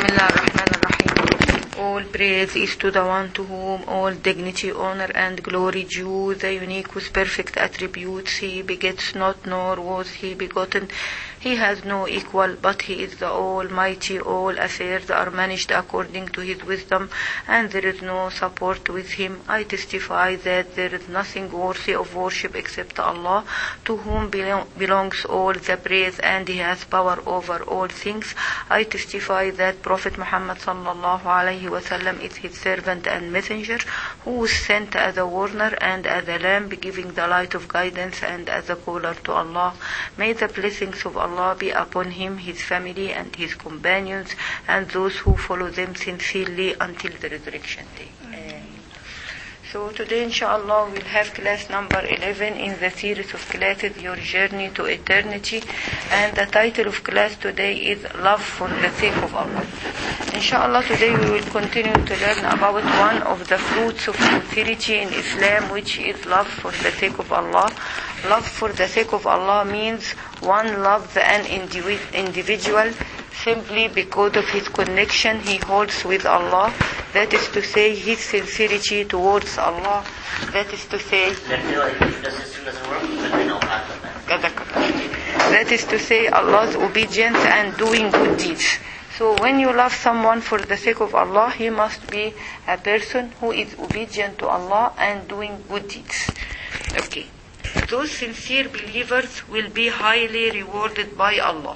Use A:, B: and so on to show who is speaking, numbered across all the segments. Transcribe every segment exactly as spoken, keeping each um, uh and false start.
A: Bismillah ar-Rahman ar-Rahim. All praise is to the one to whom all dignity, honor and glory due, the unique with perfect attributes. He begets not, nor was he begotten. He has no equal, but he is the Almighty. All affairs are managed according to his wisdom, and there is no support with him. I testify that there is nothing worthy of worship except Allah, to whom belongs all the praise, and he has power over all things. I testify that Prophet Muhammad sallallahu alaihi wasallam is his servant and messenger, who was sent as a warner and as a lamp, giving the light of guidance, and as a caller to Allah. May the blessings of Allah be upon him, his family and his companions, and those who follow them sincerely until the resurrection day. Amen. So today inshallah we'll have class number eleven in the series of classes Your Journey to Eternity, and the title of class today is Love for the Sake of Allah. Inshallah today we will continue to learn about one of the fruits of sincerity in Islam, which is love for the sake of Allah. Love for the sake of Allah means one loves an individual simply because of his connection he holds with Allah. That is to say, his sincerity towards Allah. That is to say, that is to say, Allah's obedience and doing good deeds. So when you love someone for the sake of Allah, he must be a person who is obedient to Allah and doing good deeds. Okay. Those sincere believers will be highly rewarded by Allah,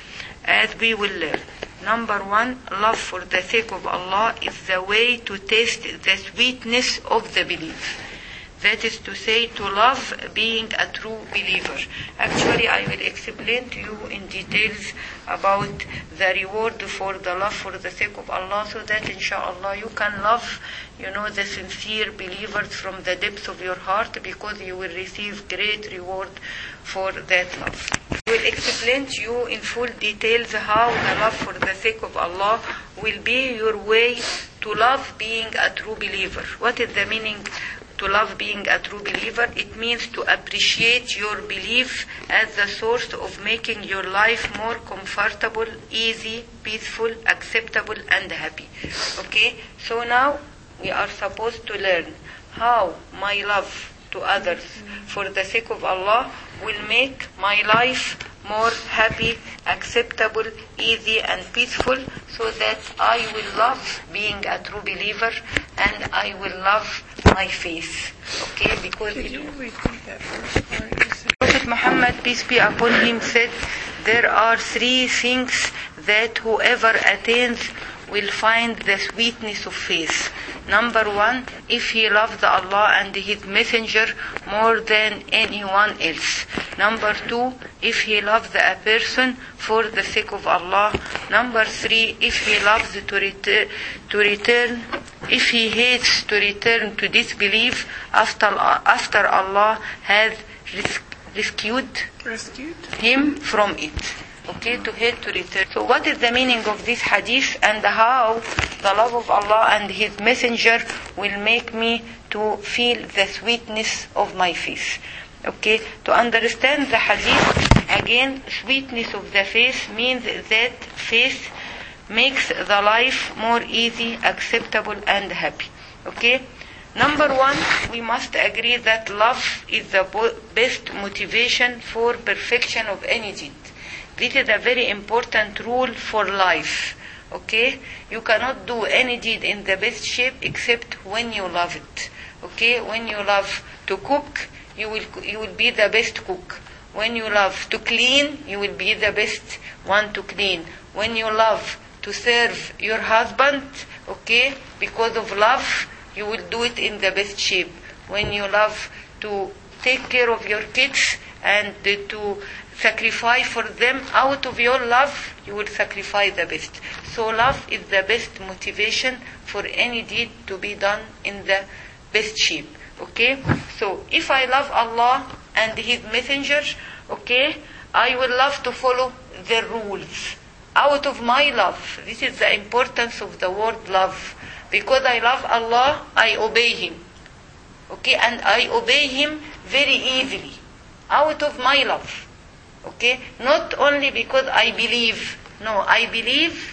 A: as we will learn. Number one, love for the sake of Allah is the way to taste the sweetness of the belief. That is to say, to love being a true believer. Actually, I will explain to you in details about the reward for the love for the sake of Allah, so that inshallah you can love, you know, the sincere believers from the depths of your heart, because you will receive great reward for that love. I will explain to you in full details how the love for the sake of Allah will be your way to love being a true believer. What is the meaning to love being a true believer? It means to appreciate your belief as the source of making your life more comfortable, easy, peaceful, acceptable and happy. Okay? So now we are supposed to learn how my love to others for the sake of Allah will make my life more happy, acceptable, easy and peaceful, so that I will love being a true believer and I will love my faith. Okay, because
B: Could you repeat that first part you said?
A: Prophet Muhammad, peace be upon him, said there are three things that whoever attains will find the sweetness of faith. Number one, if he loves Allah and his messenger more than anyone else. Number two, if he loves a person for the sake of Allah. Number three, if he loves to return, to return, if he hates to return to disbelief after, after Allah has res- rescued,
B: Rescued?
A: him from it. Okay, to hate to return. So what is the meaning of this hadith, and how the love of Allah and His Messenger will make me to feel the sweetness of my faith? Okay, to understand the hadith, again, sweetness of the faith means that faith makes the life more easy, acceptable and happy. Okay? Number one, we must agree that love is the best motivation for perfection of any deed. This is a very important rule for life. Okay? You cannot do any deed in the best shape except when you love it. Okay? When you love to cook, you will you will be the best cook. When you love to clean, you will be the best one to clean. When you love to serve your husband, okay, because of love, you will do it in the best shape. When you love to take care of your kids and to sacrifice for them out of your love, you will sacrifice the best. So love is the best motivation for any deed to be done in the best shape. Okay? So if I love Allah and His Messenger, okay, I will love to follow their rules out of my love. This is the importance of the word love. Because I love Allah, I obey Him. Okay? And I obey Him very easily out of my love. Okay? Not only because I believe. No, I believe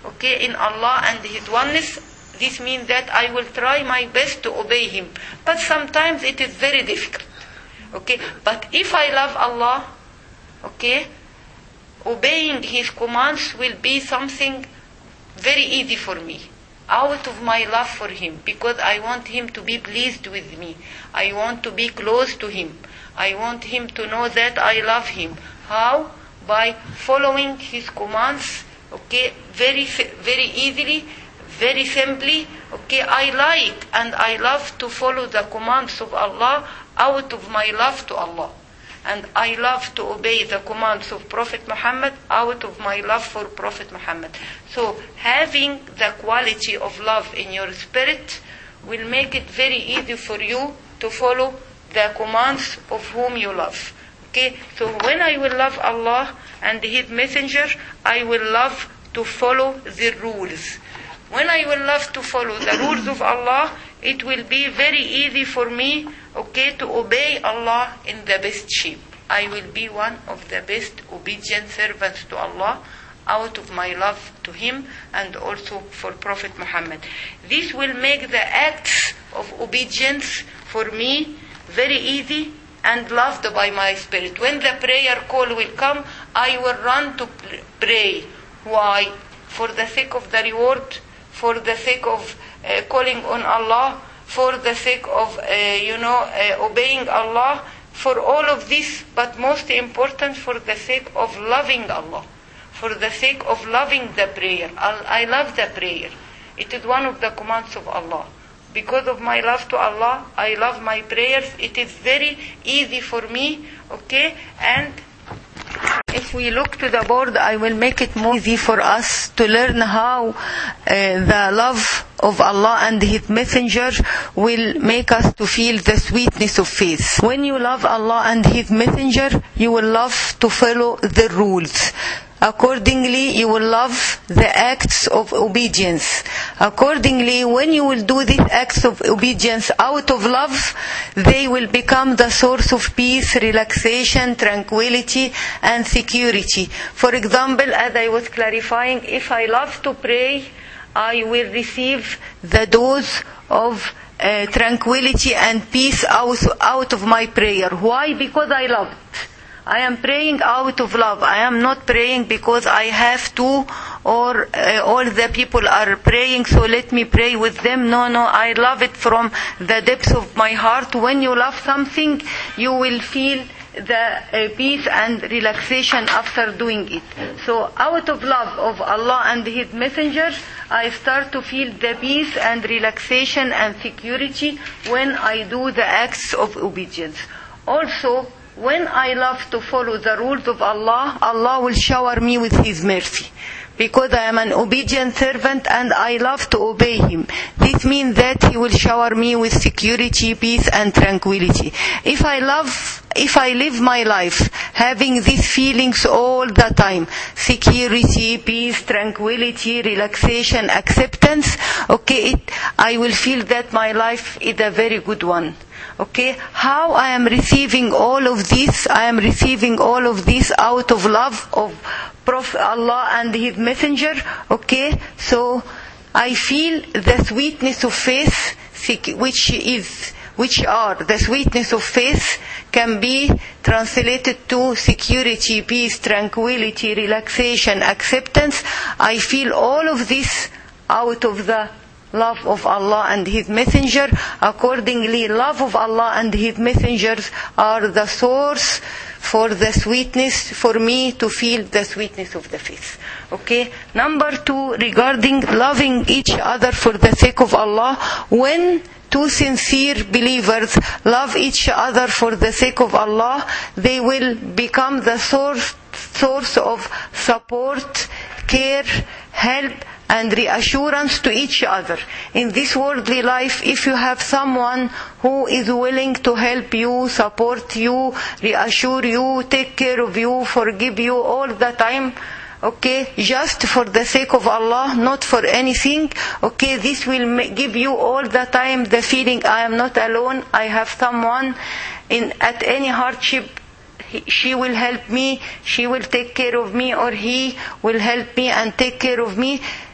A: okay, in Allah and His oneness. This means that I will try my best to obey Him. But sometimes it is very difficult. Okay? But if I love Allah, okay, obeying His commands will be something very easy for me. Out of my love for Him. Because I want Him to be pleased with me. I want to be close to Him. I want Him to know that I love Him. How? By following His commands, okay, very, very easily, very simply, okay, I like and I love to follow the commands of Allah out of my love to Allah. And I love to obey the commands of Prophet Muhammad out of my love for Prophet Muhammad. So having the quality of love in your spirit will make it very easy for you to follow the commands of whom you love. Okay, so when I will love Allah and His Messenger, I will love to follow the rules. When I will love to follow the rules of Allah, it will be very easy for me, okay, to obey Allah in the best shape. I will be one of the best obedient servants to Allah out of my love to Him and also for Prophet Muhammad. This will make the acts of obedience for me very easy and loved by my spirit. When the prayer call will come, I will run to pray. Why? For the sake of the reward, for the sake of uh, calling on Allah, for the sake of, uh, you know, uh, obeying Allah, for all of this, but most important, for the sake of loving Allah, for the sake of loving the prayer. I love the prayer. It is one of the commands of Allah. Because of my love to Allah, I love my prayers. It is very easy for me, okay? And if we look to the board, I will make it more easy for us to learn how uh, the love of Allah and His Messenger will make us to feel the sweetness of faith. When you love Allah and His Messenger, you will love to follow the rules. Accordingly, you will love the acts of obedience. Accordingly, when you will do these acts of obedience out of love, they will become the source of peace, relaxation, tranquility, and security. For example, as I was clarifying, if I love to pray, I will receive the dose of uh, tranquility and peace out, out of my prayer. Why? Because I love it. I am praying out of love. I am not praying because I have to, or uh, all the people are praying, so let me pray with them. No, no, I love it from the depths of my heart. When you love something, you will feel the uh, peace and relaxation after doing it. So out of love of Allah and His Messenger, I start to feel the peace and relaxation and security when I do the acts of obedience. Also, when I love to follow the rules of Allah, Allah will shower me with His mercy. Because I am an obedient servant and I love to obey Him. This means that He will shower me with security, peace and tranquility. If I love, if I live my life having these feelings all the time, security, peace, tranquility, relaxation, acceptance, okay, it, I will feel that my life is a very good one. Okay, how I am receiving all of this? I am receiving all of this out of love of Prophet Allah and His Messenger. Okay, so I feel the sweetness of faith, which is, which are the sweetness of faith, can be translated to security, peace, tranquility, relaxation, acceptance. I feel all of this out of the love of Allah and His Messenger. Accordingly, love of Allah and His Messengers are the source for the sweetness, for me to feel the sweetness of the faith. Okay? Number two, regarding loving each other for the sake of Allah, when two sincere believers love each other for the sake of Allah, they will become the source, source of support, care, help, and reassurance to each other. In this worldly life, if you have someone who is willing to help you, support you, reassure you, take care of you, forgive you all the time, okay, just for the sake of Allah, not for anything, okay, this will give you all the time the feeling, I am not alone, I have someone in at any hardship. She will help me, she will take care of me, or he will help me and take care of me.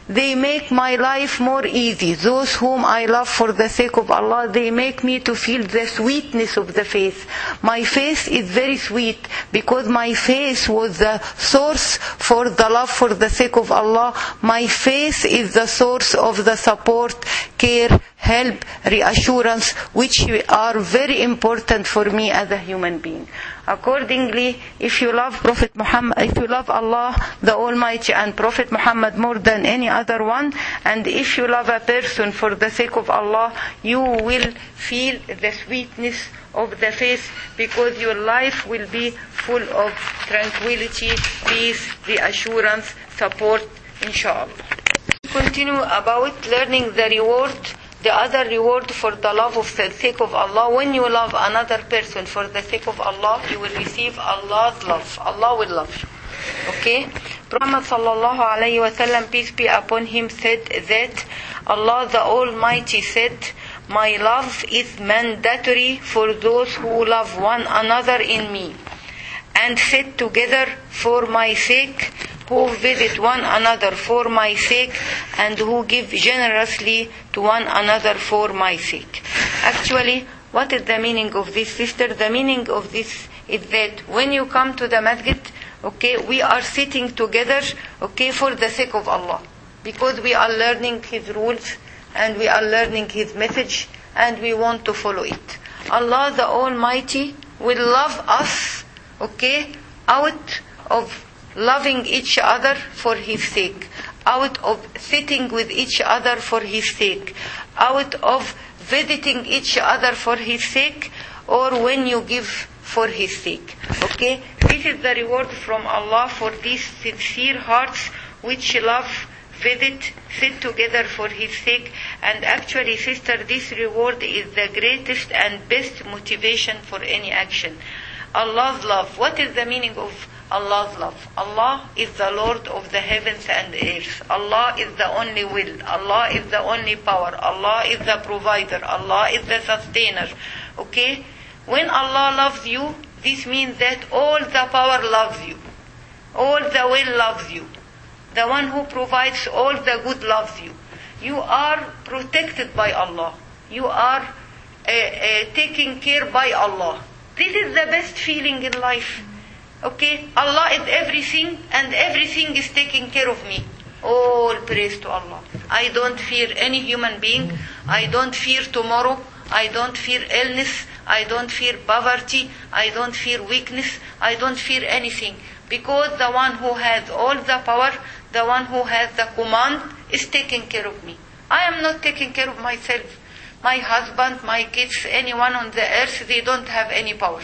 A: they make my life more easy. Those whom I love for the sake of Allah, they make me to feel the sweetness of the faith. My faith is very sweet because my faith was the source for the love for the sake of Allah. My faith is the source of the support, care, help, reassurance, which are very important for me as a human being. Accordingly, if you love Prophet Muhammad, if you love Allah, the Almighty, and Prophet Muhammad more than any other one, and if you love a person for the sake of Allah, you will feel the sweetness of the faith, because your life will be full of tranquility, peace, reassurance, support, inshallah. Continue about learning the reward. The other reward for the love of the sake of Allah. When you love another person for the sake of Allah, you will receive Allah's love. Allah will love you. Okay? Prophet sallallahu alayhi wa sallam, peace be upon him, said that Allah the Almighty said, my love is mandatory for those who love one another in me and sit together for my sake, who visit one another for my sake, and who give generously to one another for my sake. Actually, what is the meaning of this, sister? The meaning of this is that when you come to the masjid, okay, we are sitting together, okay, for the sake of Allah, because we are learning His rules and we are learning His message and we want to follow it. Allah the Almighty will love us, okay, out of loving each other for His sake, out of sitting with each other for His sake, out of visiting each other for His sake, or when you give for His sake. Okay? This is the reward from Allah for these sincere hearts which love, visit, sit together for His sake. And actually, sister, this reward is the greatest and best motivation for any action. Allah's love. What is the meaning of Allah's love? Allah is the Lord of the heavens and earth. Allah is the only will. Allah is the only power. Allah is the provider. Allah is the sustainer. Okay? When Allah loves you, this means that all the power loves you. All the will loves you. The one who provides all the good loves you. You are protected by Allah. You are uh, uh, taken care by Allah. This is the best feeling in life. Okay? Allah is everything and everything is taking care of me. All praise to Allah. I don't fear any human being. I don't fear tomorrow. I don't fear illness. I don't fear poverty. I don't fear weakness. I don't fear anything. Because the one who has all the power, the one who has the command, is taking care of me. I am not taking care of myself. My husband, my kids, anyone on the earth, they don't have any power.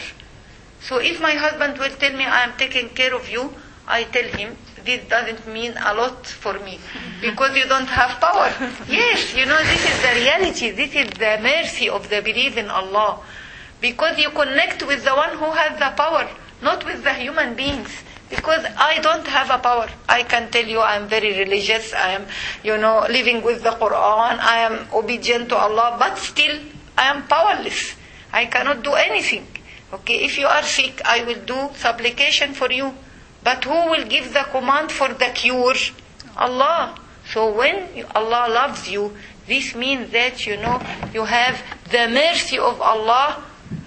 A: So if my husband will tell me I am taking care of you, I tell him, this doesn't mean a lot for me, because you don't have power. Yes, you know, this is the reality. This is the mercy of the belief in Allah. Because you connect with the one who has the power, not with the human beings. Because I don't have a power. I can tell you I am very religious. I am, you know, living with the Quran. I am obedient to Allah. But still, I am powerless. I cannot do anything. Okay, if you are sick, I will do supplication for you. But who will give the command for the cure? Allah. So when Allah loves you, this means that, you know, you have the mercy of Allah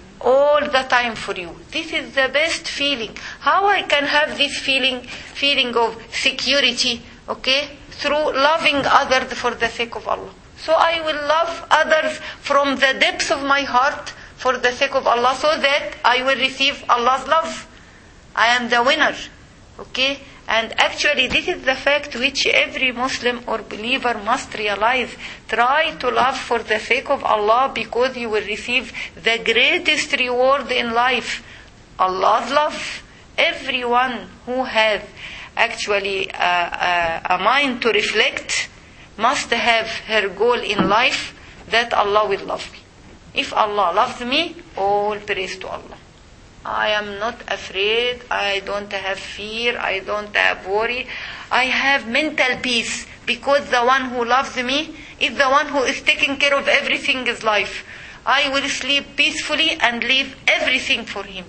A: all the time for you. This is the best feeling. How I can have this feeling, feeling of security, okay, through loving others for the sake of Allah. So I will love others from the depths of my heart for the sake of Allah, so that I will receive Allah's love. I am the winner. Okay? And actually this is the fact which every Muslim or believer must realize. Try to love for the sake of Allah, because you will receive the greatest reward in life. Allah's love. Everyone who has actually a, a, a mind to reflect must have her goal in life, that Allah will love me. If Allah loves me, all praise to Allah. I am not afraid. I don't have fear. I don't have worry. I have mental peace, because the one who loves me is the one who is taking care of everything in life. I will sleep peacefully and leave everything for Him.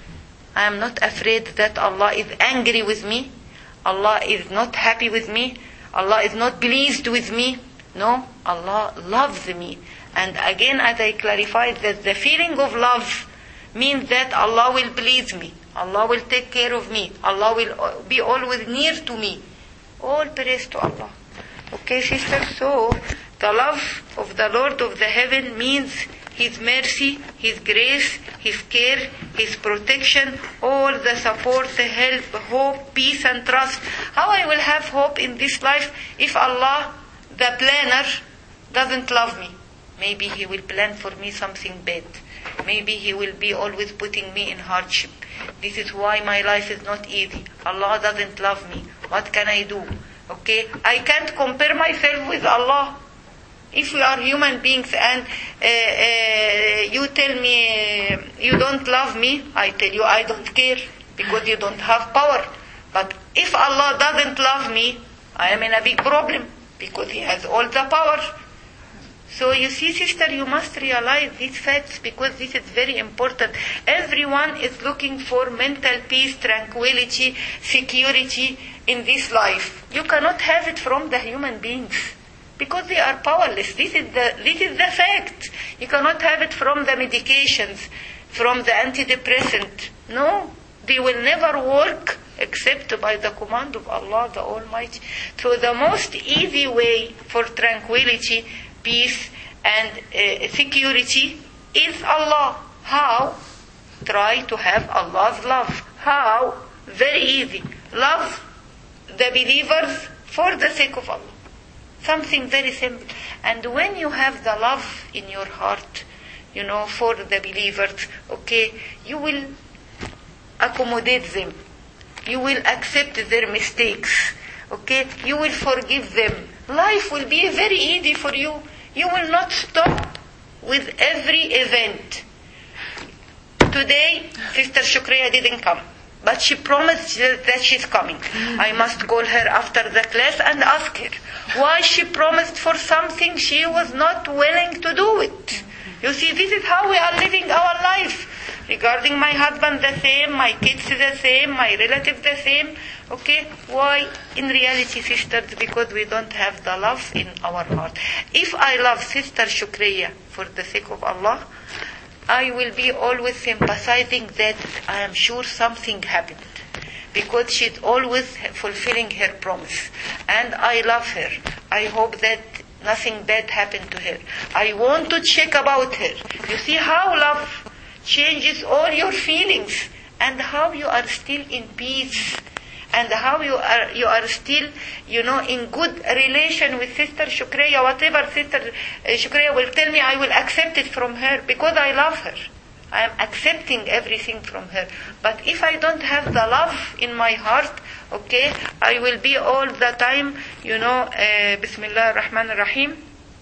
A: I am not afraid that Allah is angry with me. Allah is not happy with me. Allah is not pleased with me. No, Allah loves me. And again, as I clarified, that the feeling of love means that Allah will please me. Allah will take care of me. Allah will be always near to me. All praise to Allah. Okay, sisters, so the love of the Lord of the heaven means His mercy, His grace, His care, His protection, all the support, the help, hope, peace and trust. How I will have hope in this life if Allah, the planner, doesn't love me? Maybe He will plan for me something bad. Maybe He will be always putting me in hardship. This is why my life is not easy. Allah doesn't love me. What can I do? Okay, I can't compare myself with Allah. If we are human beings and uh, uh, you tell me uh, you don't love me, I tell you I don't care because you don't have power. But if Allah doesn't love me, I am in a big problem because He has all the power. So you see, sister, you must realize these facts because this is very important. Everyone is looking for mental peace, tranquility, security in this life. You cannot have it from the human beings because they are powerless. This is the this is the fact. You cannot have it from the medications, from the antidepressant. No, they will never work except by the command of Allah the Almighty. So the most easy way for tranquility, peace and uh, security is Allah. How? Try to have Allah's love. How? Very easy. Love the believers for the sake of Allah. Something very simple. And when you have the love in your heart, you know, for the believers, okay, you will accommodate them. You will accept their mistakes. Okay, you will forgive them. Life will be very easy for you. You will not stop with every event. Today, Sister Shukriya didn't come, but she promised that she's coming. I must call her after the class and ask her why she promised for something she was not willing to do it. You see, this is how we are living our life. Regarding my husband, the same, my kids, the same, my relatives, the same. Okay? Why? In reality, sisters, because we don't have the love in our heart. If I love Sister Shukriya for the sake of Allah, I will be always sympathizing that I am sure something happened. Because she's always fulfilling her promise. And I love her. I hope that nothing bad happened to her. I want to check about her. You see how love changes all your feelings and how you are still in peace and how you are you are still, you know, in good relation with Sister Shukriya. Whatever Sister Shukriya will tell me, I will accept it from her because I love her. I am accepting everything from her. But if I don't have the love in my heart, okay, I will be all the time, you know, uh, Bismillah ar-Rahman ar-Rahim,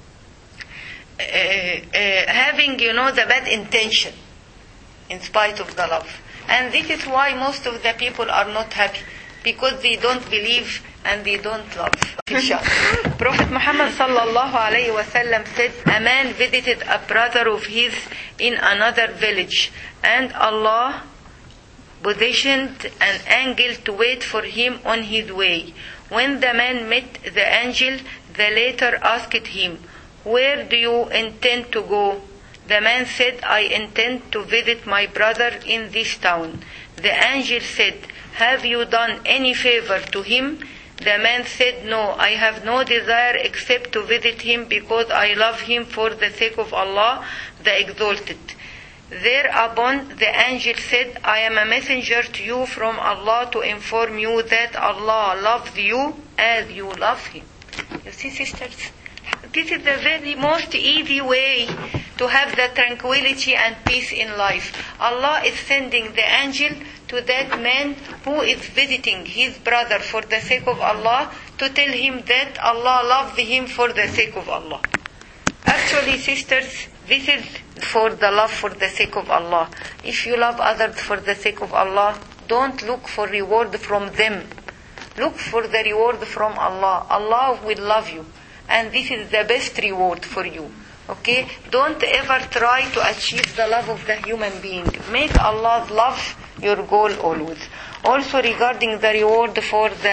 A: uh, uh, having, you know, the bad intention in spite of the love. And this is why most of the people are not happy, because they don't believe and they don't love. Prophet Muhammad sallallahu alayhi wa sallam said, a man visited a brother of his in another village, and Allah positioned an angel to wait for him on his way. When the man met the angel, the latter asked him, where do you intend to go? The man said, I intend to visit my brother in this town. The angel said, have you done any favor to him? The man said, no, I have no desire except to visit him because I love him for the sake of Allah, the Exalted. Thereupon the angel said, I am a messenger to you from Allah to inform you that Allah loves you as you love him. You see, sisters, this is the very most easy way to have the tranquility and peace in life. Allah is sending the angel to that man who is visiting his brother for the sake of Allah to tell him that Allah loves him for the sake of Allah. Actually, sisters, this is for the love for the sake of Allah. If you love others for the sake of Allah, don't look for reward from them. Look for the reward from Allah. Allah will love you. And this is the best reward for you. Okay? Don't ever try to achieve the love of the human being. Make Allah's love your goal always. Also regarding the reward for the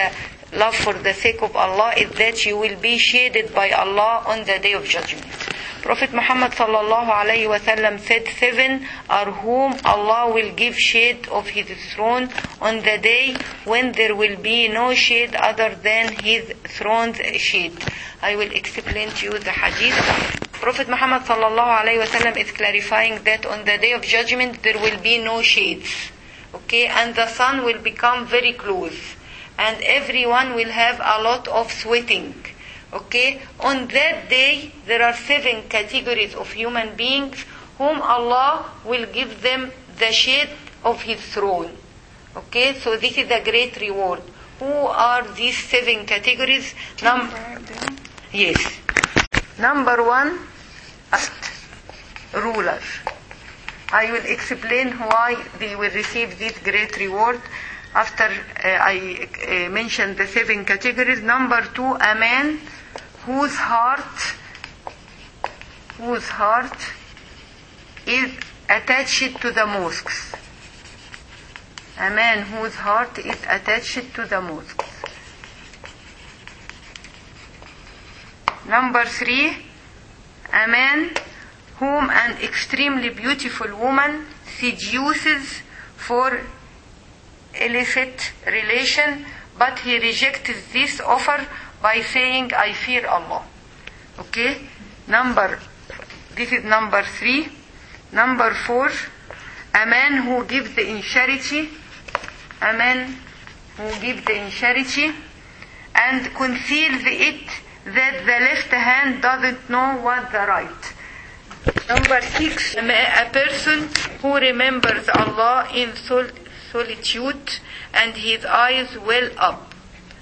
A: love for the sake of Allah is that you will be shaded by Allah on the day of judgment. Prophet Muhammad sallallahu alayhi wa sallam said, seven are whom Allah will give shade of his throne on the day when there will be no shade other than his throne's shade. I will explain to you the hadith. Prophet Muhammad sallallahu alayhi wa sallam is clarifying that on the day of judgment there will be no shades. Okay, and the sun will become very close. And everyone will have a lot of sweating. Okay, on that day there are seven categories of human beings whom Allah will give them the shade of his throne. Okay, so this is a great reward. Who are these seven categories? Num- yes. Number one, ruler. I will explain why they will receive this great reward after uh, I uh, mention the seven categories. Number two, a man whose heart, whose heart is attached to the mosques. A man whose heart is attached to the mosques. Number three, a man whom an extremely beautiful woman seduces for illicit relation, but he rejects this offer by saying, I fear Allah. Okay? Number, this is number three. Number four, a man who gives in charity, a man who gives in charity and conceals it that the left hand doesn't know what the right. Number six, a person who remembers Allah in sol- solitude and his eyes well up.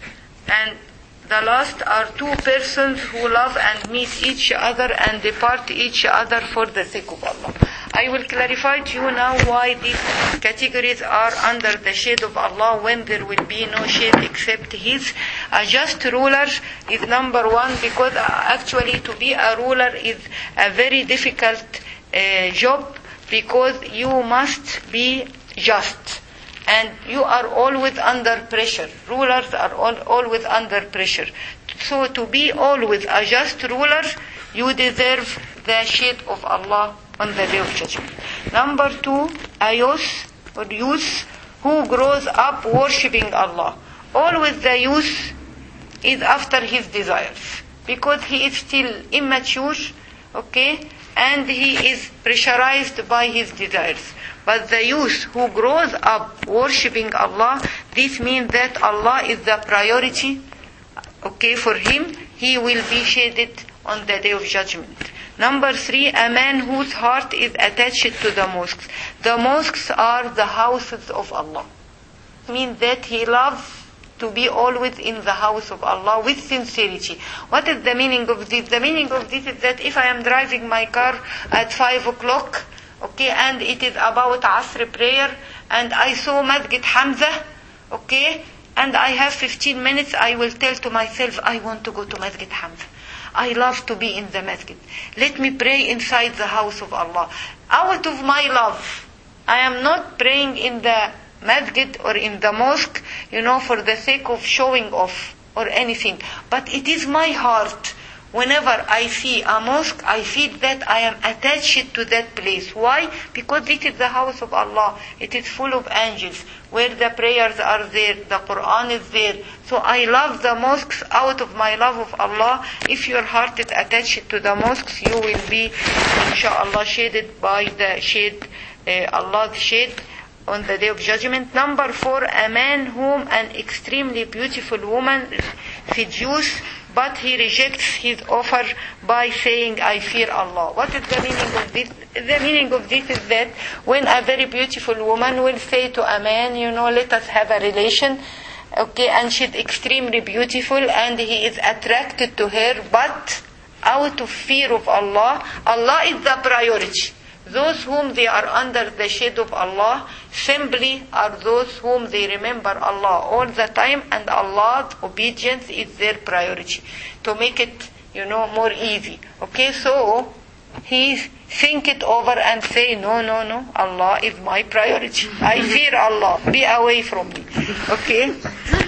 A: And the last are two persons who love and meet each other and depart each other for the sake of Allah. I will clarify to you now why these categories are under the shade of Allah when there will be no shade except His. A just ruler is number one, because actually to be a ruler is a very difficult uh, job, because you must be just. And you are always under pressure. Rulers are all, always under pressure. So to be always a just ruler, you deserve the shade of Allah on the day of judgment. Number two, a youth or youth who grows up worshipping Allah. Always the youth is after his desires, because he is still immature, okay, and he is pressurized by his desires. But the youth who grows up worshipping Allah, this means that Allah is the priority, okay, for him. He will be shaded on the day of judgment. Number three, a man whose heart is attached to the mosques. The mosques are the houses of Allah. It means that he loves to be always in the house of Allah with sincerity. What is the meaning of this? The meaning of this is that if I am driving my car at five o'clock, okay, and it is about Asr prayer, and I saw Masjid Hamza, okay, and I have fifteen minutes, I will tell to myself, I want to go to Masjid Hamza. I love to be in the masjid. Let me pray inside the house of Allah. Out of my love, I am not praying in the masjid or in the mosque, you know, for the sake of showing off or anything. But it is my heart. Whenever I see a mosque, I feel that I am attached to that place. Why? Because this is the house of Allah. It is full of angels, where the prayers are there, the Quran is there. So I love the mosques out of my love of Allah. If your heart is attached to the mosques, you will be, inshallah, shaded by the shade, uh, Allah's shade on the day of judgment. Number four, a man whom an extremely beautiful woman seduces, but he rejects his offer by saying, I fear Allah. What is the meaning of this? The meaning of this is that when a very beautiful woman will say to a man, you know, let us have a relation, okay, and she's extremely beautiful and he is attracted to her, but out of fear of Allah, Allah is the priority. Those whom they are under the shade of Allah simply are those whom they remember Allah all the time, and Allah's obedience is their priority. To make it, you know, more easy. Okay, so he think it over and say, no, no, no, Allah is my priority. I fear Allah. Be away from me. Okay?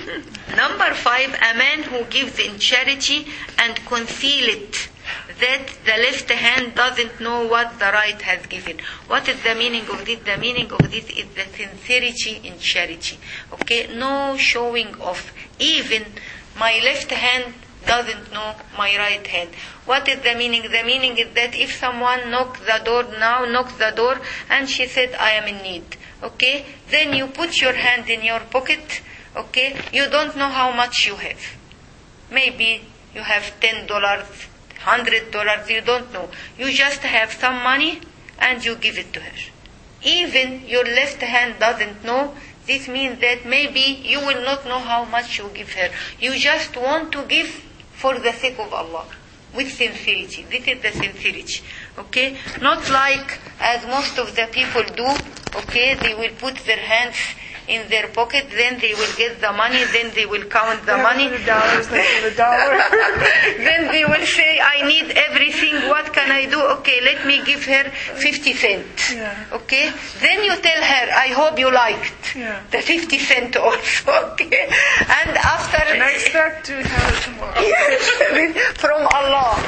A: Number five, a man who gives in charity and conceal it, that the left hand doesn't know what the right has given. What is the meaning of this? The meaning of this is the sincerity in charity. Okay, no showing off. Even my left hand doesn't know my right hand. What is the meaning? The meaning is that if someone knocks the door now, knocks the door, and she said, I am in need. Okay, then you put your hand in your pocket. Okay, you don't know how much you have. Maybe you have ten dollars, hundred dollars. You don't know. You just have some money and you give it to her. Even your left hand doesn't know. This means that maybe you will not know how much you give her. You just want to give for the sake of Allah, with sincerity. This is the sincerity. Okay, not like as most of the people do. Okay, they will put their hands in their pocket, then they will get the money, then they will count the money.
B: The dollars, the dollar.
A: Then they will say, I need everything, what can I do? Okay, let me give her fifty cents.
B: Yeah.
A: Okay? Then you tell her, I hope you liked
B: Yeah.
A: the fifty cents also. Okay? And after...
B: And I expect to have it tomorrow.
A: Yes, from Allah.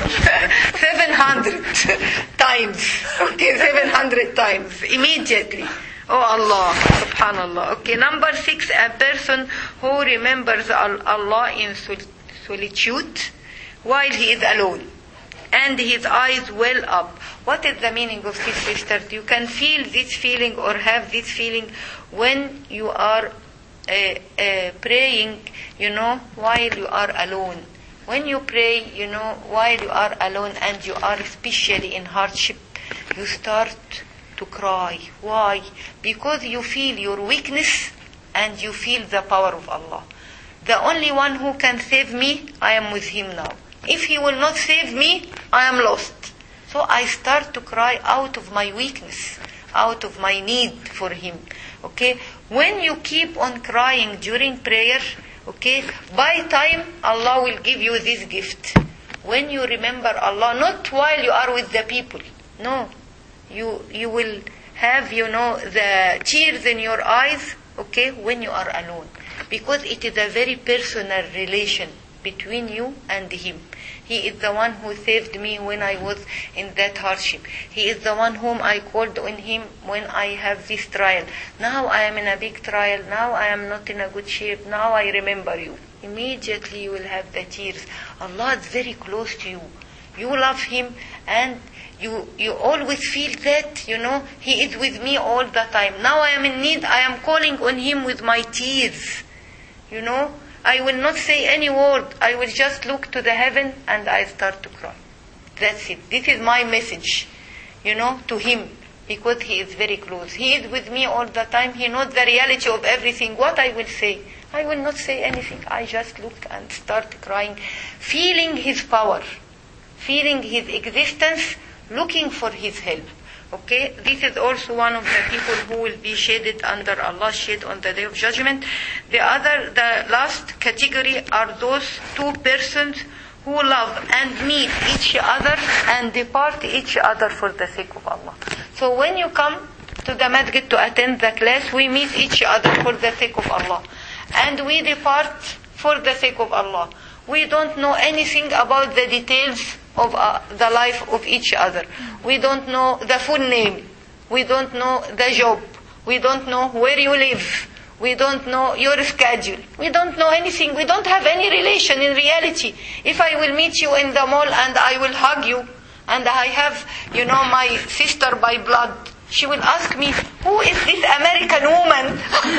A: seven hundred times. Okay, seven hundred times. Immediately. Oh Allah, subhanallah. Okay, number six, a person who remembers Allah in solitude while he is alone and his eyes well up. What is the meaning of this, sisters? You can feel this feeling or have this feeling when you are uh, uh, praying, you know, while you are alone. When you pray, you know, while you are alone and you are especially in hardship, you start to cry. Why? Because you feel your weakness and you feel the power of Allah. The only one who can save me, I am with him now. If he will not save me, I am lost. So I start to cry out of my weakness, out of my need for him. Okay? When you keep on crying during prayer, okay, by time Allah will give you this gift. When you remember Allah, not while you are with the people. No. You you will have, you know, the tears in your eyes, okay, when you are alone. Because it is a very personal relation between you and him. He is the one who saved me when I was in that hardship. He is the one whom I called on him when I have this trial. Now I am in a big trial. Now I am not in a good shape. Now I remember you. Immediately you will have the tears. Allah is very close to you. You love him and You you always feel that, you know, he is with me all the time. Now I am in need, I am calling on him with my tears. You know, I will not say any word. I will just look to the heaven and I start to cry. That's it. This is my message, you know, to him. Because he is very close. He is with me all the time. He knows the reality of everything. What I will say? I will not say anything. I just look and start crying. Feeling his power. Feeling his existence. Looking for his help. Okay, this is also one of the people who will be shaded under Allah's shade on the Day of Judgment. The other, the last category are those two persons who love and meet each other and depart each other for the sake of Allah. So when you come to the masjid to attend the class, we meet each other for the sake of Allah, and we depart for the sake of Allah. We don't know anything about the details of uh, the life of each other. We don't know the full name. We don't know the job. We don't know where you live. We don't know your schedule. We don't know anything. We don't have any relation in reality. If I will meet you in the mall and I will hug you, and I have, you know, my sister by blood, she will ask me, who is this American woman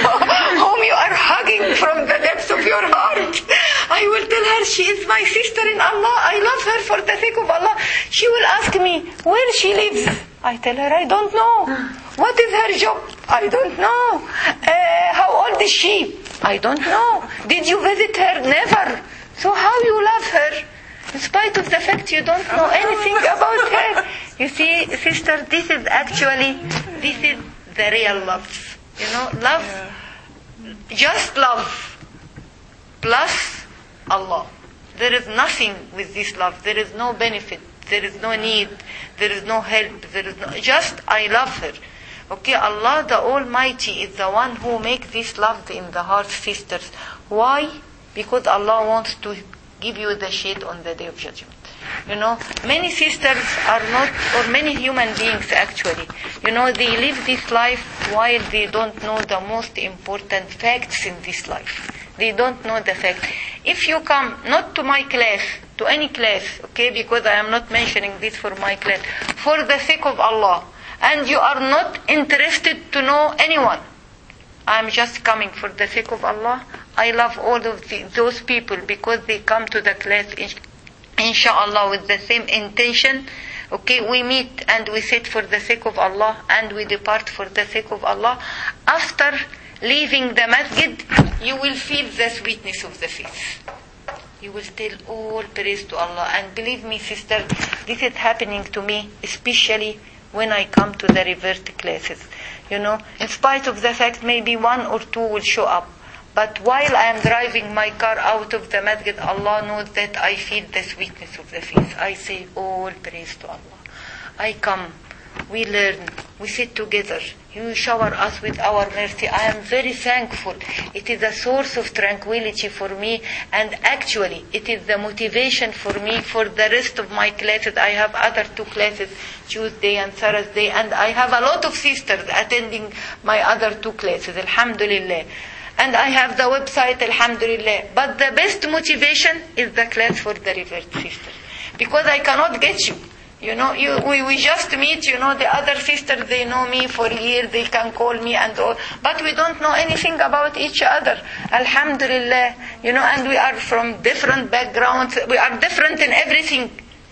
A: whom you are hugging from the depths of your heart? I will tell her, she is my sister in Allah. I love her for the sake of Allah. She will ask me, where she lives? I tell her, I don't know. What is her job? I don't know. Uh, how old is she? I don't know. Did you visit her? Never. So how you love her? In spite of the fact you don't know anything about her. You see, sister, this is actually, this is the real love. You know, love, just love, plus Allah. There is nothing with this love. There is no benefit. There is no need. There is no help. There is no, just I love her. Okay, Allah the Almighty is the one who makes this love in the heart, sisters. Why? because Allah wants to give you the shade on the day of judgment. You know, many sisters are not, or many human beings actually, you know, they live this life while they don't know the most important facts in this life. They don't know the fact. If you come not to my class, to any class, okay, because I am not mentioning this for my class, for the sake of Allah, and you are not interested to know anyone, I'm just coming for the sake of Allah. I love all of the, those people because they come to the class, inshallah, with the same intention. Okay, we meet and we sit for the sake of Allah and we depart for the sake of Allah. After leaving the masjid, you will feel the sweetness of the faith. You will tell all praise to Allah. And believe me, sister, this is happening to me, especially when I come to the revert classes. You know, in spite of the fact maybe one or two will show up. But while I am driving my car out of the masjid, Allah knows that I feel the sweetness of the faith. I say all praise to Allah. I come, we learn, we sit together. You shower us with our mercy. I am very thankful. It is a source of tranquility for me, and actually it is the motivation for me for the rest of my classes. I have other two classes, Tuesday and Thursday, and I have a lot of sisters attending my other two classes, alhamdulillah. And I have the website, alhamdulillah. But the best motivation is the class for the revert sisters. Because I cannot get you. You know, you, we, we just meet, you know, the other sisters, they know me for years, they can call me and all. But we don't know anything about each other. Alhamdulillah. You know, and we are from different backgrounds. We are different in everything.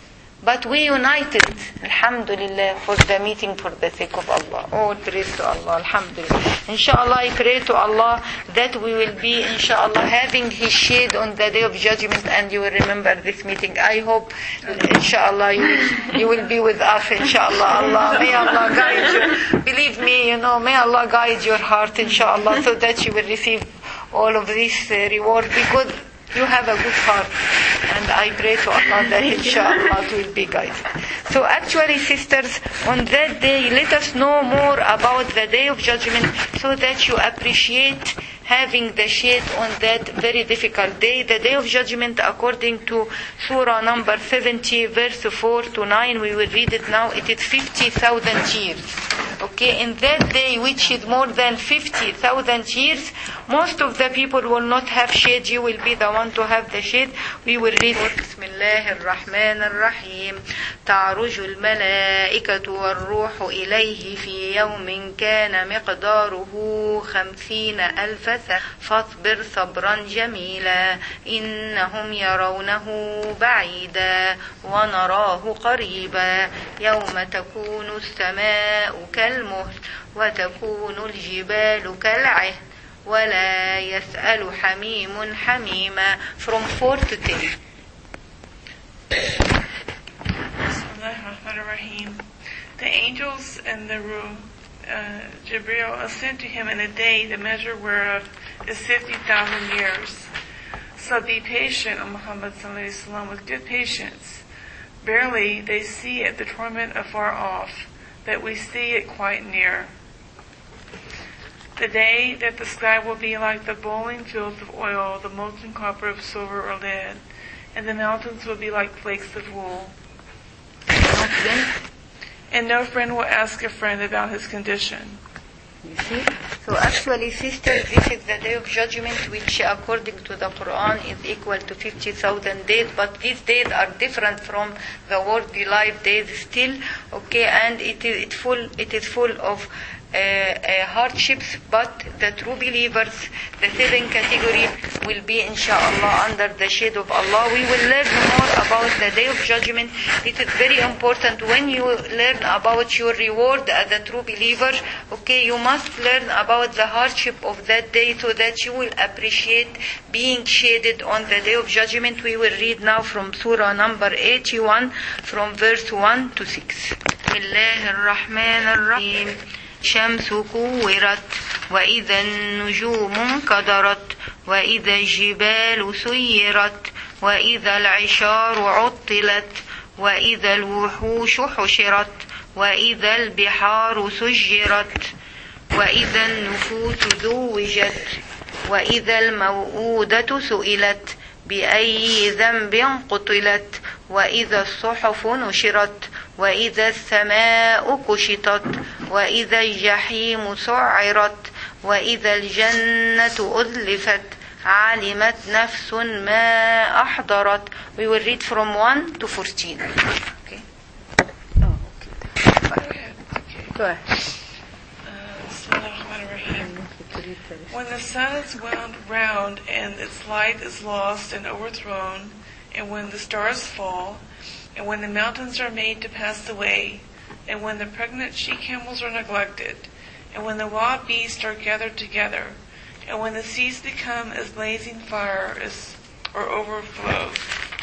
A: But we united, alhamdulillah, for the meeting for the sake of Allah. All praise to Allah, alhamdulillah. Inshallah, I pray to Allah that we will be, inshallah, having His shade on the day of judgment, and you will remember this meeting. I hope, inshallah, you will, you will be with us, inshallah. Allah, may Allah guide you. Believe me, you know, may Allah guide your heart, inshallah, so that you will receive all of this uh, reward, because you have a good heart, and I pray to Allah that inshallah it will be guided. So actually, sisters, on that day, let us know more about the day of judgment so that you appreciate having the shade on that very difficult day. The day of judgment, according to Surah number seventy, verse four to nine, we will read it now. It is fifty thousand years. Okay, in that day, which is more than fifty thousand years, most of the people will not have shade. You will be the one to have the shade. We will read it. Bismillah ar-Rahman ar-Rahim. تعرج الملائكة والروح إليه في يوم كان مقداره خمسين ألف سنة فاصبر صبرا جميلا إنهم يرونه بعيدا ونراه قريبا يوم تكون السماء كالمهل وتكون الجبال كالعهن ولا يسأل حميم حميما. From four to ten.
B: Bismillahirrahmanirrahim. The angels in the room, uh, Jibreel, ascend to him in a day, the measure whereof is fifty thousand years. So be patient, O Muhammad sallallahu alaihi wasallam, with good patience. Barely they see it, the torment afar off, but we see it quite near. The day that the sky will be like the bowling fields of oil, the molten copper of silver or lead, and the mountains will be like flakes of wool. And no friend will ask a friend about his condition.
A: You see? So actually, sisters, this is the day of judgment, which according to the Quran is equal to fifty thousand days, but these days are different from the worldly life days still, okay, and it is it full, it is full of uh, uh, hardships, but the true believers, the seven category, will be inshallah under the shade of Allah. We will learn more about the day of judgment. It is very important when you learn about your reward as a true believer, okay, you must learn about the hardship of that day so that you will appreciate being shaded on the day of judgment. We will read now from Surah number eighty-one, from verse one to six. Bismillahir Rahmanir Rahim. شمس كورت وإذا النجوم انكدرت وإذا الجبال سيرت وإذا العشار عطلت وإذا الوحوش حشرت وإذا البحار سجرت وإذا النفوس زوجت وإذا الموءودة سئلت بأي ذنب قتلت وإذا الصحف نشرت وإذا السماء كشطت وإذا الجحيم سعرت وإذا الجنة أزلفت علمت نفس ما أحضرت. We will read from one to fourteen. Okay. Oh, okay. Go ahead.
B: When the sun is wound round and its light is lost and overthrown, and when the stars fall, and when the mountains are made to pass away, and when the pregnant she-camels are neglected, and when the wild beasts are gathered together, and when the seas become as blazing fire as, or overflow,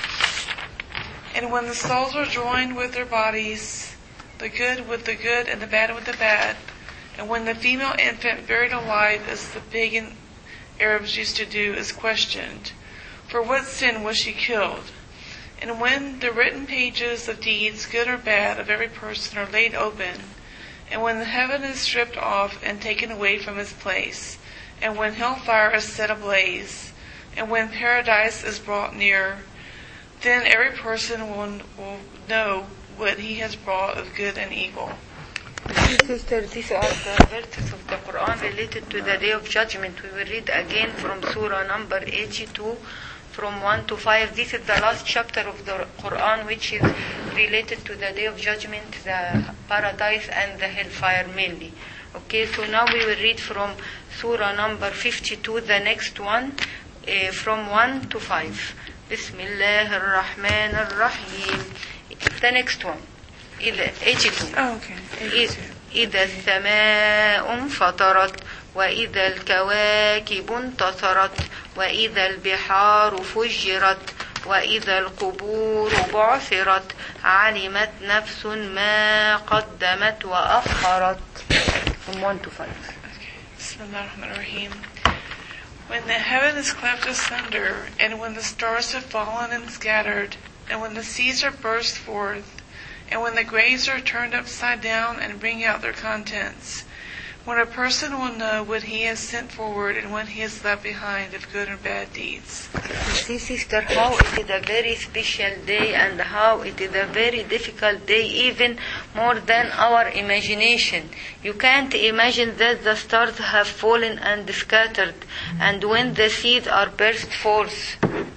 B: and when the souls are joined with their bodies, the good with the good and the bad with the bad, and when the female infant buried alive, as the pagan Arabs used to do, is questioned, for what sin was she killed? And when the written pages of deeds, good or bad, of every person are laid open, and when the heaven is stripped off and taken away from its place, and when hellfire is set ablaze, and when paradise is brought near, then every person will, will know what he has brought of good and evil.
A: Sisters, these are the verses of the Quran related to the Day of Judgment. We will read again from Surah number eighty-two, from one to five. This is the last chapter of the Quran which is related to the Day of Judgment, the paradise and the hellfire mainly. Okay, so now we will read from Surah number fifty-two, the next one, uh, from one to five. Bismillah ar-Rahman ar-Rahim. The next one. eighty-two.
B: Oh, okay. eighty-two.
A: إذا السماء انفطرت وإذا الكواكب انتصرت وإذا البحار فجرت وإذا القبور بعثرت علمت نفس ما قدمت وأخرت. From one to five.
B: Okay. Bismillahirrahmanirrahim. When the heaven is cleft asunder, and when the stars have fallen and scattered, and when the seas are burst forth, and when the graves are turned upside down and bring out their contents, when a person will know what he has sent forward and what he has left behind of good or bad deeds.
A: You see, sister, how it is a very special day and how it is a very difficult day, even more than our imagination. You can't imagine that the stars have fallen and scattered, and when the seas are burst forth.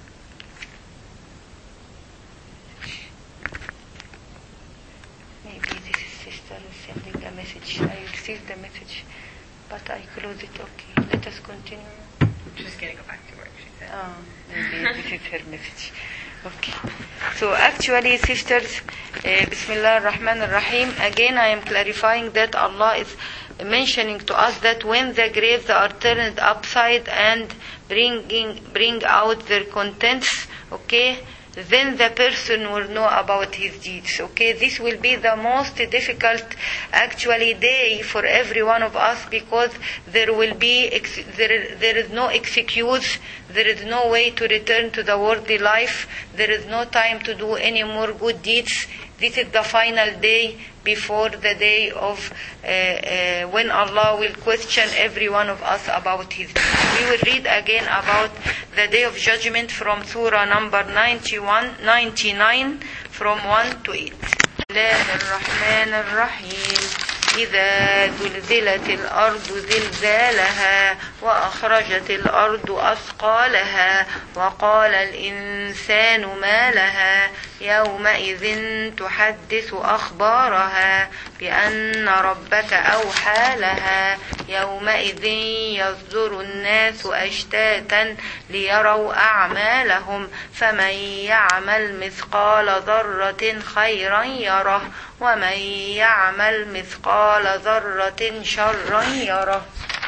A: I received the message, but I close it. Okay, let us continue.
C: She's going to go back to work, she said.
A: Oh, maybe this is her message. Okay. So actually, sisters, uh, Bismillah ar-Rahman ar-Rahim, again I am clarifying that Allah is mentioning to us that when the graves are turned upside and bringing bring out their contents, okay, then the person will know about his deeds. Okay, this will be the most difficult actually day for every one of us, because there will be ex- there there is no excuse, there is no way to return to the worldly life, there is no time to do any more good deeds. This is the final day before the day of uh, uh, when Allah will question every one of us about his deeds. We will read again about the day of judgment from Surah number ninety-one, ninety-nine, from one to eight. Bismillahir Rahmanir Rahim. إذا زلزلت الأرض زلزالها وأخرجت الأرض أثقالها وقال الإنسان ما لها يومئذ تحدث أخبارها بأن ربك أوحى لها يومئذ يصدر الناس أشتاتا ليروا أعمالهم فمن يعمل مثقال ذرة خيرا يره ومن يعمل مثقال ذرة شرا يره.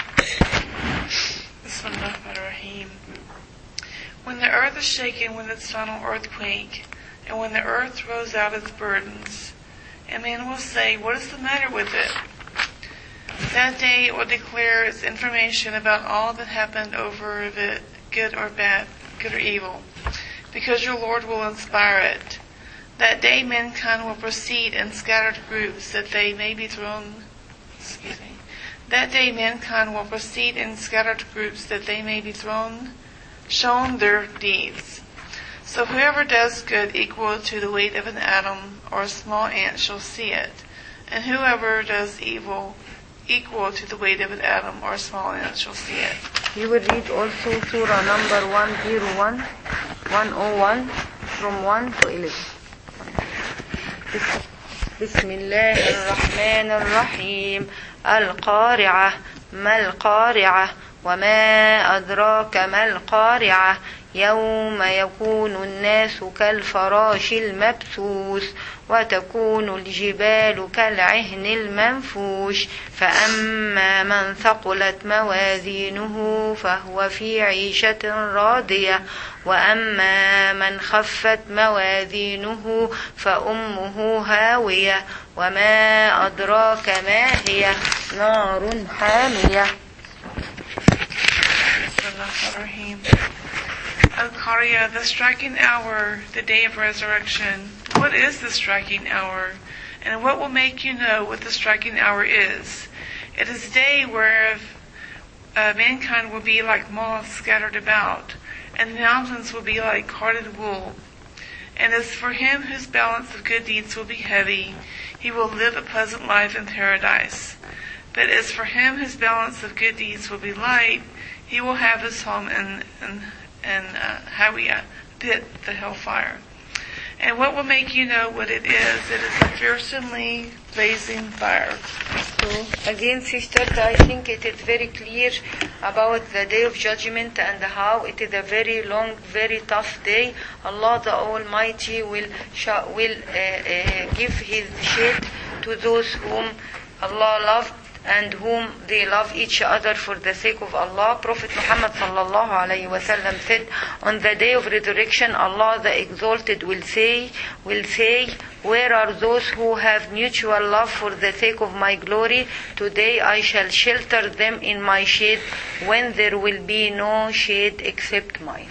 B: Bismillahirrahmanirrahim. When the earth is shaken with its final earthquake, and when the earth throws out its burdens, a man will say, what is the matter with it? That day it will declare its information about all that happened over it, good or bad, good or evil, because your Lord will inspire it. That day mankind will proceed in scattered groups, that they may be thrown, excuse me, That day mankind will proceed in scattered groups that they may be thrown, shown their deeds. So whoever does good equal to the weight of an atom or a small ant shall see it, and whoever does evil equal to the weight of an atom or a small ant shall see it.
A: You will read also Surah number one oh one, one oh one, from one to eleven. بسم الله الرحمن الرحيم. القارعة ما القارعة وما أدراك ما القارعة يوم يكون الناس كالفراش المبثوث وتكون الجبال كالعهن المنفوش فأما من ثقلت موازينه فهو في عيشة راضية وأما من خفت موازينه فأمه هاوية وما أدراك ما هي نار حامية.
B: Al-Qariya, the striking hour, the day of resurrection. What is the striking hour? And what will make you know what the striking hour is? It is a day where uh, mankind will be like moths scattered about, and the mountains will be like carded wool. And as for him whose balance of good deeds will be heavy, he will live a pleasant life in paradise. But as for him whose balance of good deeds will be light, he will have his home in, in and uh, Hawiyah, pit, the hellfire. And what will make you know what it is? It is a fearsomely blazing fire.
A: So again, sisters, I think it is very clear about the day of judgment and how it is a very long, very tough day. Allah the Almighty will sh- will uh, uh, give His shade to those whom Allah loved and whom they love each other for the sake of Allah. Prophet Muhammad sallallahu alayhi wa sallam said, on the day of resurrection, Allah the Exalted will say, will say, where are those who have mutual love for the sake of my glory? Today I shall shelter them in my shade when there will be no shade except mine.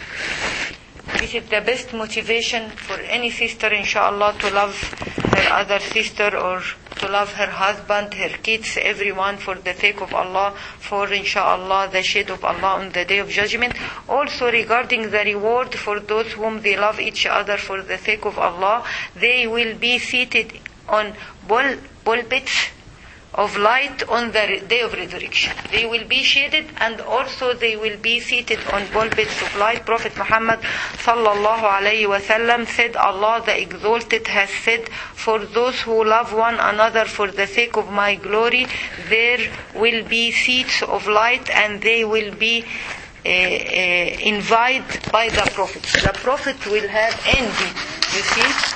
A: This is the best motivation for any sister, inshallah, to love her other sister or to love her husband, her kids, everyone for the sake of Allah, for inshallah the shade of Allah on the day of judgment. Also regarding the reward for those whom they love each other for the sake of Allah, they will be seated on bull, pulpits of light on the day of resurrection. They will be shaded and also they will be seated on pulpits of light. Prophet Muhammad sallallahu alayhi wa sallam said, Allah the Exalted has said, for those who love one another for the sake of my glory, there will be seats of light and they will be uh, uh, invited by the prophets. The prophet will have envy, you see,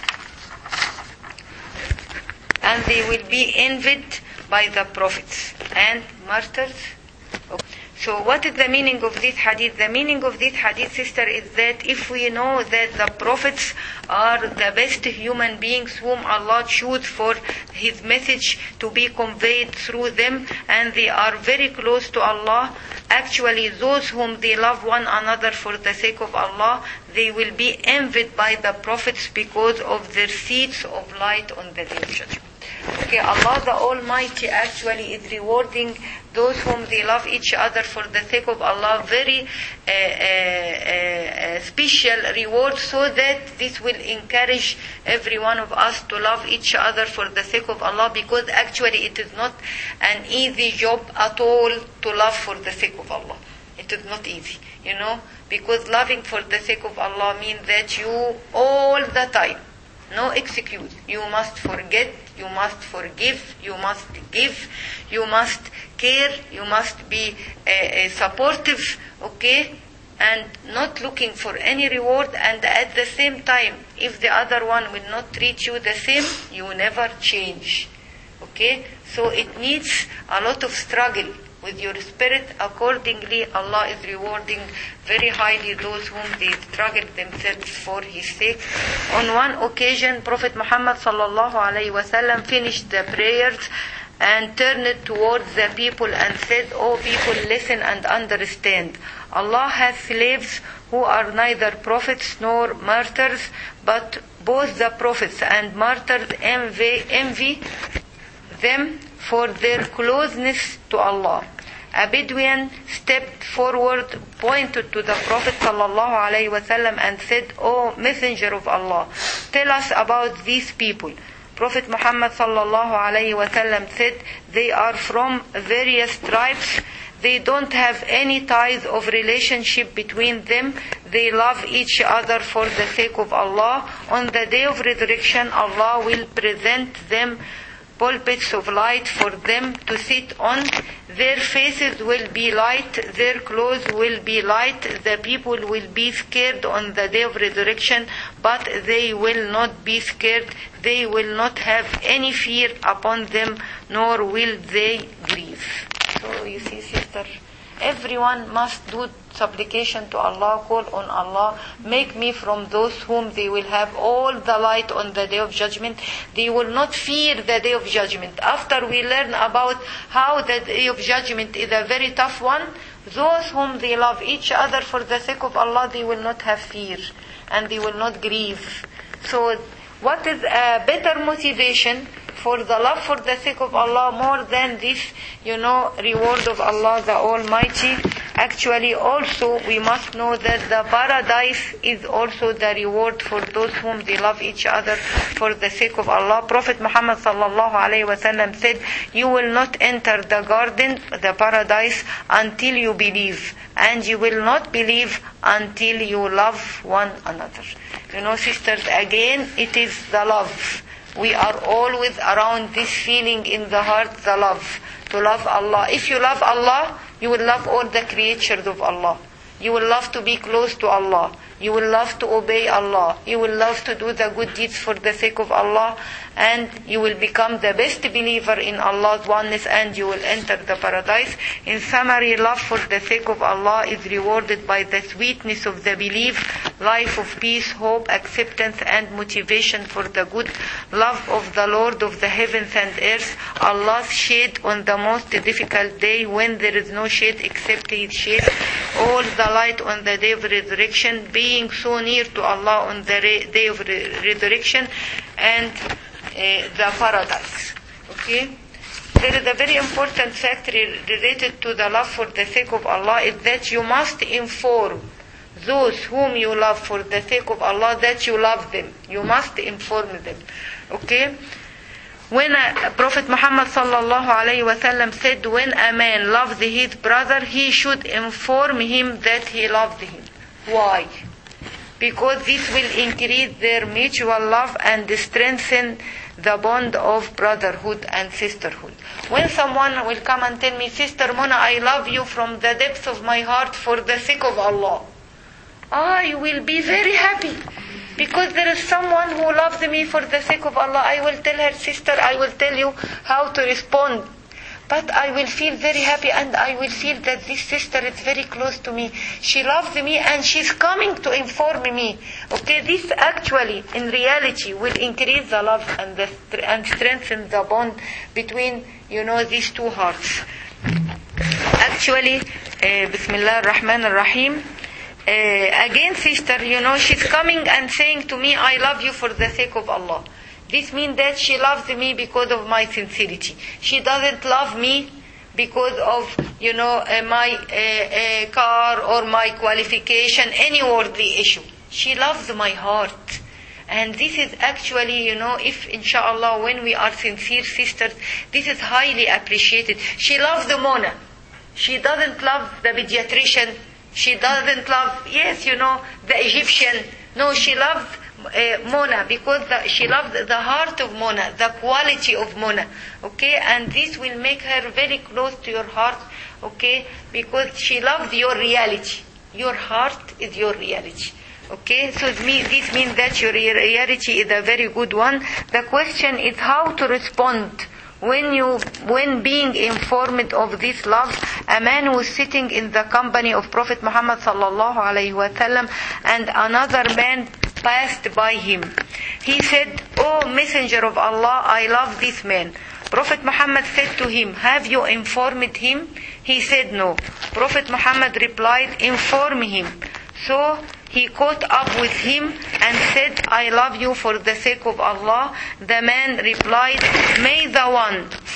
A: and they will be envied by the prophets and martyrs. Okay. So what is the meaning of this hadith? The meaning of this hadith, sister, is that if we know that the prophets are the best human beings whom Allah chose for His message to be conveyed through them, and they are very close to Allah, actually those whom they love one another for the sake of Allah, they will be envied by the prophets because of their seats of light on the day of judgment. Okay, Allah the Almighty actually is rewarding those whom they love each other for the sake of Allah very uh, uh, uh, special reward, so that this will encourage every one of us to love each other for the sake of Allah, because actually it is not an easy job at all to love for the sake of Allah. It is not easy, you know, because loving for the sake of Allah means that you all the time, no excuse, you must forget, you must forgive, you must give, you must care, you must be uh, uh, supportive, okay, and not looking for any reward. And at the same time, if the other one will not treat you the same, you never change, okay. So it needs a lot of struggle with your spirit. Accordingly, Allah is rewarding very highly those whom they struggle themselves for His sake. On one occasion, Prophet Muhammad sallallahu alaihi wasallam finished the prayers and turned towards the people and said, "O people, listen and understand. Allah has slaves who are neither prophets nor martyrs, but both the prophets and martyrs envy, envy them for their closeness to Allah. A Bedouin stepped forward, pointed to the Prophet sallallahu alaihi wasallam and said, "O Messenger of Allah, tell us about these people." Prophet Muhammad sallallahu alaihi wasallam said, "They are from various tribes. They don't have any ties of relationship between them. They love each other for the sake of Allah. On the day of resurrection, Allah will present them pulpits of light for them to sit on. Their faces will be light, their clothes will be light. The people will be scared on the day of resurrection, but they will not be scared. They will not have any fear upon them, nor will they grieve." So you see, sister, everyone must do supplication to Allah, call on Allah, make me from those whom they will have all the light on the day of judgment. They will not fear the day of judgment. After we learn about how the day of judgment is a very tough one, those whom they love each other for the sake of Allah, they will not have fear and they will not grieve. So what is a better motivation for the love for the sake of Allah more than this, you know, reward of Allah the Almighty? Actually, also we must know that the paradise is also the reward for those whom they love each other for the sake of Allah. Prophet Muhammad sallallahu alaihi wasallam said, "You will not enter the garden, the paradise, until you believe, and you will not believe until you love one another." You know, sisters, again, it is the love. We are always around this feeling in the heart, the love. To love Allah. If you love Allah, you will love all the creatures of Allah. You will love to be close to Allah. You will love to obey Allah. You will love to do the good deeds for the sake of Allah. And you will become the best believer in Allah's oneness, and you will enter the paradise. In summary, love for the sake of Allah is rewarded by the sweetness of the belief, life of peace, hope, acceptance, and motivation for the good. Love of the Lord of the heavens and earth, Allah's shade on the most difficult day when there is no shade except His shade. All the light on the day of resurrection, being so near to Allah on the re- day of re- resurrection, and uh, the paradise. Okay? There is a very important fact re- related to the love for the sake of Allah, is that you must inform those whom you love for the sake of Allah that you love them. You must inform them. Okay? When a, Prophet Muhammad sallallahu alayhi wasallam said, when a man loves his brother, he should inform him that he loved him. Why? Because this will increase their mutual love and strengthen the bond of brotherhood and sisterhood. When someone will come and tell me, "Sister Mona, I love you from the depths of my heart for the sake of Allah," I will be very happy. Because there is someone who loves me for the sake of Allah. I will tell her, "Sister, I will tell you how to respond." But I will feel very happy, and I will feel that this sister is very close to me. She loves me and she's coming to inform me. Okay, this actually, in reality, will increase the love and, the, and strengthen the bond between, you know, these two hearts. Actually, uh, Bismillah ar-Rahman ar-Rahim. Uh, again, sister, you know, she's coming and saying to me, "I love you for the sake of Allah." This means that she loves me because of my sincerity. She doesn't love me because of, you know, uh, my uh, uh, car or my qualification, any worldly issue. She loves my heart. And this is actually, you know, if inshallah when we are sincere sisters, this is highly appreciated. She loves the Mona. She doesn't love the pediatrician. She doesn't love, yes, you know, the Egyptian. No, she loves Uh, Mona, because the, she loves the heart of Mona, the quality of Mona. Okay, and this will make her very close to your heart. Okay, because she loves your reality. Your heart is your reality. Okay, so this means that your reality is a very good one. The question is how to respond when you, when being informed of this love. A man was sitting in the company of Prophet Muhammad sallallahu alaihi wasallam, and another man passed by him. He said, "Oh Messenger of Allah, I love this man." Prophet Muhammad said to him, "Have you informed him?" He said, "No." Prophet Muhammad replied, "Inform him." So he caught up with him and said, "I love you for the sake of Allah." The man replied, "May the one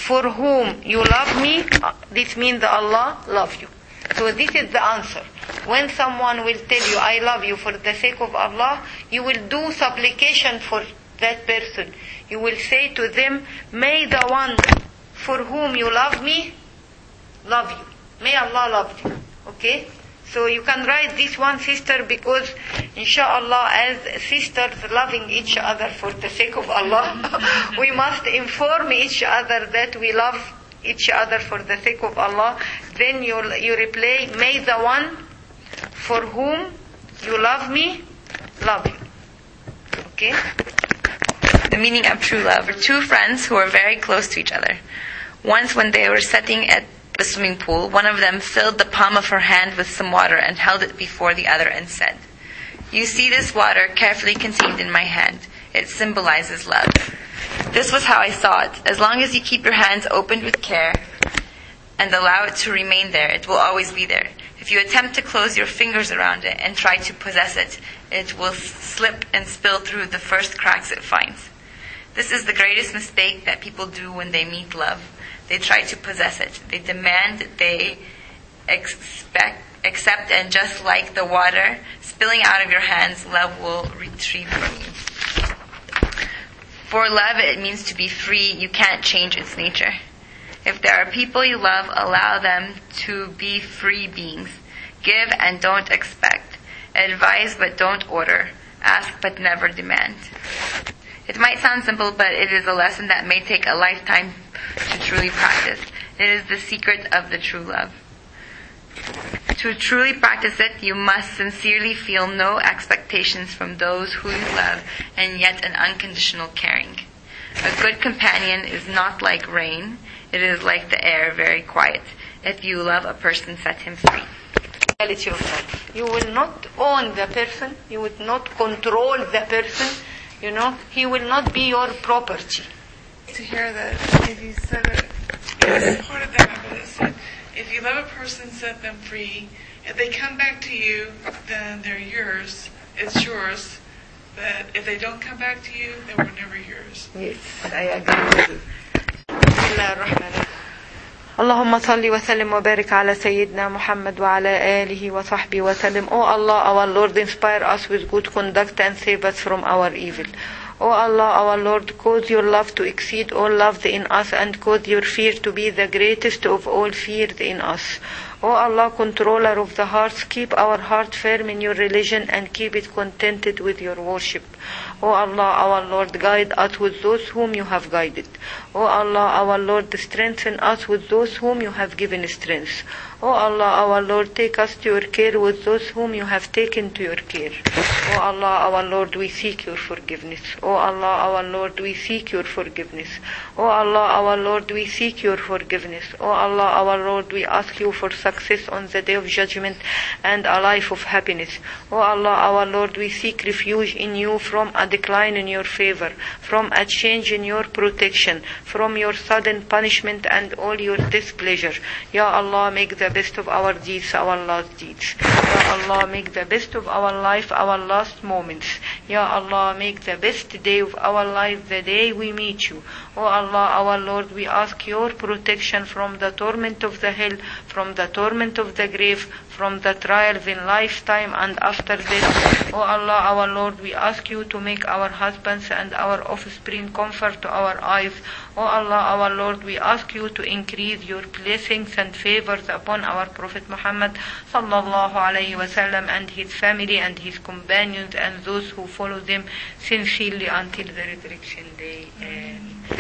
A: for whom you love me, this means that Allah love you. So this is the answer. When someone will tell you, I love you for the sake of Allah, you will do supplication for that person. You will say to them, may the one for whom you love me, love you. May Allah love you. Okay? So you can write this one, sister, because inshallah, as sisters loving each other for the sake of Allah, we must inform each other that we love each other for the sake of Allah. Then you, you reply, may the one for whom you love me, love you. Okay?
C: The meaning of true love are two friends who are very close to each other. Once when they were sitting at the swimming pool, one of them filled the palm of her hand with some water and held it before the other and said, you see this water carefully contained in my hand. It symbolizes love. This was how I saw it. As long as you keep your hands opened with care and allow it to remain there, it will always be there. If you attempt to close your fingers around it and try to possess it, it will slip and spill through the first cracks it finds. This is the greatest mistake that people do when they meet love. They try to possess it. They demand, they expect, accept, and just like the water spilling out of your hands, love will retrieve from you. For love, it means to be free. You can't change its nature. If there are people you love, allow them to be free beings. Give and don't expect. Advise but don't order. Ask but never demand. It might sound simple, but it is a lesson that may take a lifetime to truly practice. It is the secret of the true love. To truly practice it, you must sincerely feel no expectations from those who you love, and yet an unconditional caring. A good companion is not like rain. It is like the air, very quiet. If you love a person, set him free.
A: Reality of life. You will not own the person. You will not control the person. You know, he will not be your property.
B: To hear that, if you said it, it's part of that, but it said, if you love a person, set them free. If they come back to you, then they're yours. It's yours. But if they don't come back to you, they were never yours.
A: Yes, I agree with you. اللهم صل وسلم وبارك على سيدنا محمد وعلى آله وصحبه وسلم. Oh Allah, our Lord, inspire us with good conduct and save us from our evil. O Allah, our Lord, cause your love to exceed all love in us and cause your fear to be the greatest of all fears in us. O Allah, controller of the hearts, keep our heart firm in your religion and keep it contented with your worship. O Allah, our Lord, guide us with those whom you have guided. O Allah, our Lord, strengthen us with those whom you have given strength. O Allah, our Lord, take us to your care with those whom you have taken to your care. O Allah, our Lord, we seek your forgiveness. O Allah, our Lord, we seek your forgiveness. O Allah, our Lord, we seek your forgiveness. O Allah, our Lord, we ask you for success on the day of judgment and a life of happiness. O Allah, our Lord, we seek refuge in you from a decline in your favor, from a change in your protection, from your sudden punishment and all your displeasure. Ya Allah, make the best of our deeds our last deeds. Ya Allah, make the best of our life our last moments. Ya Allah, make the best day of our life the day we meet you. O Allah, our Lord, we ask your protection from the torment of the hell, from the torment of the grave, from the trials in lifetime and after death. O Allah, our Lord, we ask you to make our husbands and our offspring comfort to our eyes. O Allah, our Lord, we ask you to increase your blessings and favors upon our Prophet Muhammad sallallahu alayhi wa sallam and his family and his companions and those who follow them sincerely until the resurrection day. Amen.